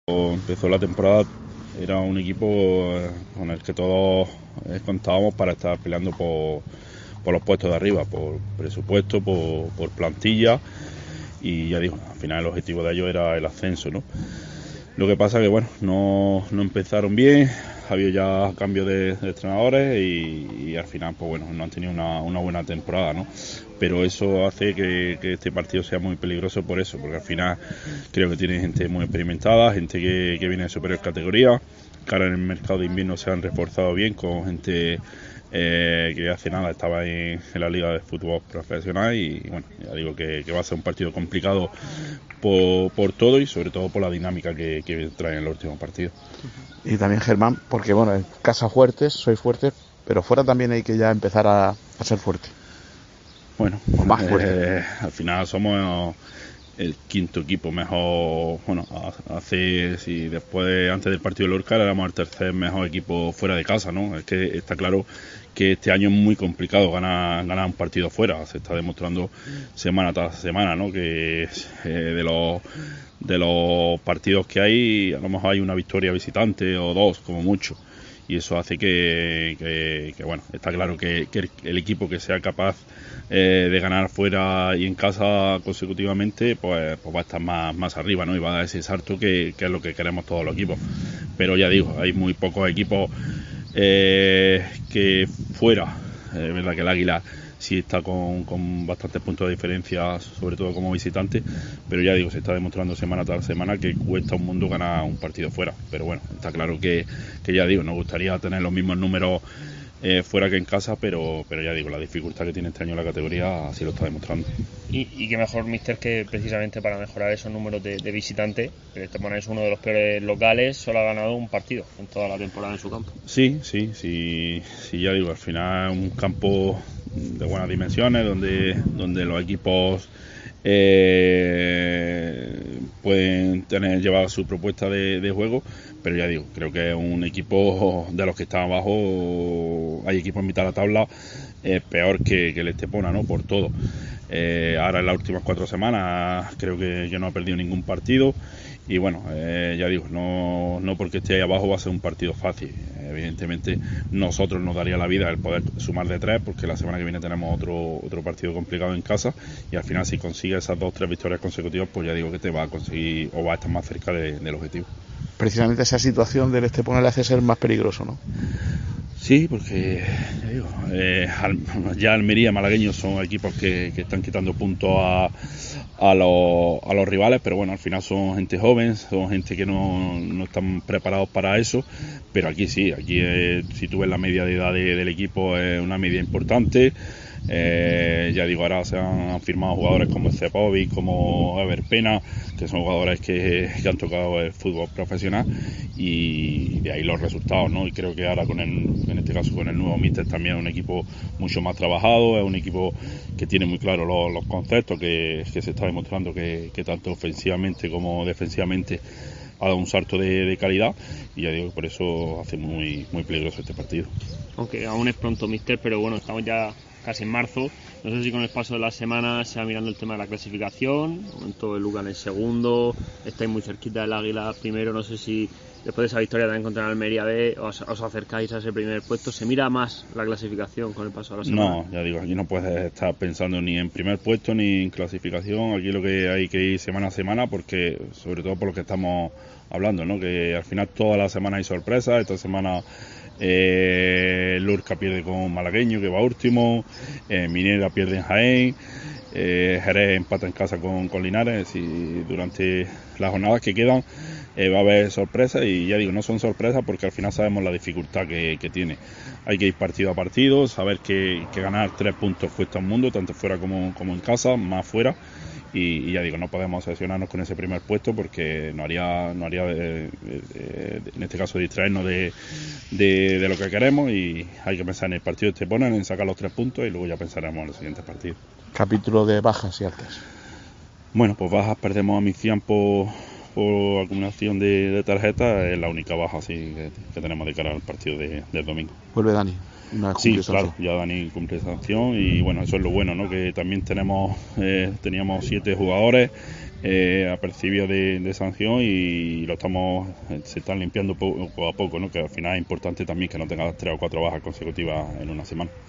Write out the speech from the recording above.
Empezó la temporada, era un equipo con el que todos contábamos para estar peleando por los puestos de arriba, por presupuesto, por plantilla, y ya digo, al final el objetivo de ellos era el ascenso, ¿no? Lo que pasa que bueno, no empezaron bien, había ya cambios de entrenadores y al final pues bueno, no han tenido una buena temporada, ¿no? Pero eso hace que este partido sea muy peligroso por eso, porque al final creo que tiene gente muy experimentada, gente que viene de superior categoría, que ahora en el mercado de invierno se han reforzado bien con gente que hace nada estaba en la liga de fútbol profesional y bueno, ya digo que va a ser un partido complicado por todo y sobre todo por la dinámica que trae en el último partido. Y también Germán, porque bueno, en casa fuertes, sois fuertes, pero fuera también hay que ya empezar a ser fuerte. Bueno, o más fuerte. Al final somos el quinto equipo mejor, bueno, antes del partido de Lorca éramos el tercer mejor equipo fuera de casa, ¿no? Es que está claro que este año es muy complicado ganar un partido fuera, se está demostrando semana tras semana, ¿no? Que de los partidos que hay, a lo mejor hay una victoria visitante o dos, como mucho. Y eso hace que bueno, está claro que el equipo que sea capaz de ganar fuera y en casa consecutivamente, pues va a estar más arriba, ¿no? Y va a dar ese salto que es lo que queremos todos los equipos. Pero ya digo, hay muy pocos equipos que fuera, verdad que el Águila sí está con bastantes puntos de diferencia, sobre todo como visitante, pero ya digo, se está demostrando semana tras semana que cuesta un mundo ganar un partido fuera. Pero bueno, está claro que ya digo, nos gustaría tener los mismos números fuera que en casa, pero ya digo, la dificultad que tiene este año la categoría así lo está demostrando. Y qué mejor, míster, que precisamente para mejorar esos números de visitantes, Estepona es uno de los peores locales, solo ha ganado un partido en toda la temporada en su campo. Sí, ya digo, al final es un campo de buenas dimensiones donde los equipos pueden llevar su propuesta de juego, pero ya digo, creo que es un equipo de los que están abajo, hay equipos en mitad de la tabla peor que el Estepona, ¿no? Por todo. Ahora en las últimas 4 semanas creo que no ha perdido ningún partido y bueno, ya digo, no porque esté ahí abajo va a ser un partido fácil. Evidentemente nosotros nos daría la vida el poder sumar de 3 porque la semana que viene tenemos otro partido complicado en casa y al final si consigues esas 2-3 victorias consecutivas, pues ya digo que te va a conseguir o va a estar más cerca del objetivo. Precisamente esa situación del Estepona le hace ser más peligroso, ¿no? Sí, porque ya digo, ya Almería, Malagueños son equipos que están quitando puntos a los rivales, pero bueno, al final son gente joven, son gente que no están preparados para eso, pero aquí sí, si tú ves la media de edad del equipo es una media importante. Ya digo, ahora se han firmado jugadores como Cepovic, como Ever Pena, que son jugadores que han tocado el fútbol profesional y de ahí los resultados, ¿no? Y creo que ahora en este caso con el nuevo míster también es un equipo mucho más trabajado, es un equipo que tiene muy claro los conceptos, que se está demostrando que tanto ofensivamente como defensivamente ha dado un salto de calidad y ya digo, por eso hace muy, muy peligroso este partido. Aunque aún es pronto, míster, pero bueno, estamos ya casi en marzo. No sé si con el paso de las semanas se va mirando el tema de la clasificación. De momento el Lugan es segundo, estáis muy cerquita del Águila primero. No sé si después de esa victoria también contra el Almería B os acercáis a ese primer puesto. ¿Se mira más la clasificación con el paso de las semanas? No, ya digo, aquí no puedes estar pensando ni en primer puesto ni en clasificación. Aquí lo que hay que ir semana a semana, porque sobre todo por lo que estamos hablando, ¿no? Que al final toda la semana hay sorpresas. Esta semana Lorca pierde con Malagueño, que va último, Minera pierde en Jaén, Jerez empata en casa con Linares y durante las jornadas que quedan va a haber sorpresas y ya digo, no son sorpresas porque al final sabemos la dificultad que tiene. Hay que ir partido a partido, saber que ganar 3 puntos cuesta un mundo, tanto fuera como en casa, más fuera. Y ya digo, no podemos obsesionarnos con ese primer puesto porque no haría en este caso distraernos de lo que queremos y hay que pensar en el partido de Estepona, en sacar los 3 puntos y luego ya pensaremos en los siguientes partidos. Capítulo de bajas y altas. Bueno, pues bajas, perdemos a Micián por acumulación de tarjetas, es la única baja así que tenemos de cara al partido del domingo. Vuelve Dani. Sí, claro, ya Dani cumple sanción y bueno, eso es lo bueno, ¿no? Que también teníamos 7 jugadores apercibido de sanción y se están limpiando poco a poco, ¿no? Que al final es importante también que no tengas 3 o 4 bajas consecutivas en una semana.